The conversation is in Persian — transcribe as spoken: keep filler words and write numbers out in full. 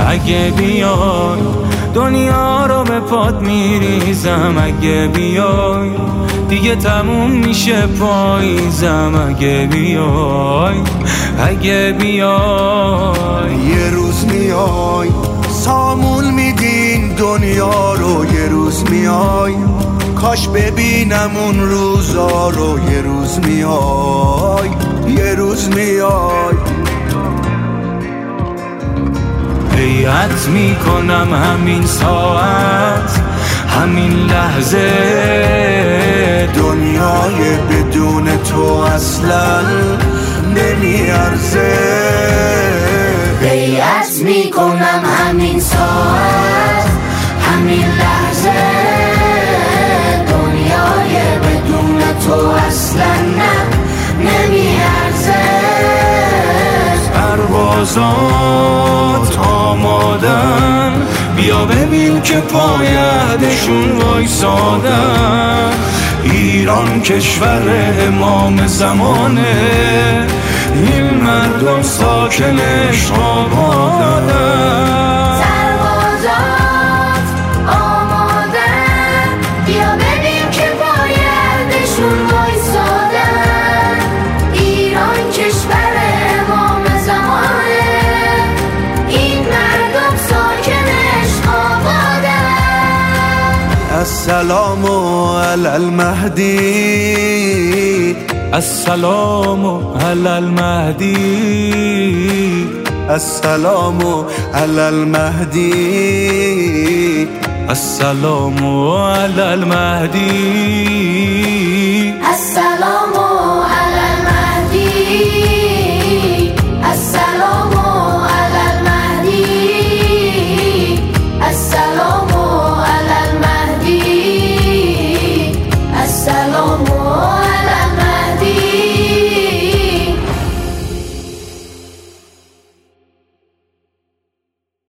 اگه بیای دنیا رو به پات میریزم. اگه بیای دیگه تموم میشه پاییزم. اگه بیای اگه بیای یه روز میای سامون میدین دنیا رو. یه روز میای کاش ببینم اون روزا رو. یه روز میای یه روز میای بیعت میکنم همین ساعت همین لحظه دنیای بدون تو اصلا نمیارزه. بیعت میکنم همین ساعت همین لحظه دنیای بدون تو اصلا نه نمیارزه. پروازات آمادن بیا ببین که پایدشون وایسادن. ایران کشور امام زمانه این مردم ساکنش آبادن. سربازات آمادن بیا ببین که پایدشون وایسادن. ایران کشور امام زمانه این مردم ساکنش آبادن. السلام علی المهدی السلام علی المهدی السلام علی المهدی السلام علی المهدی السلام علی المهدی السلام علی المهدی السلام علی المهدی السلام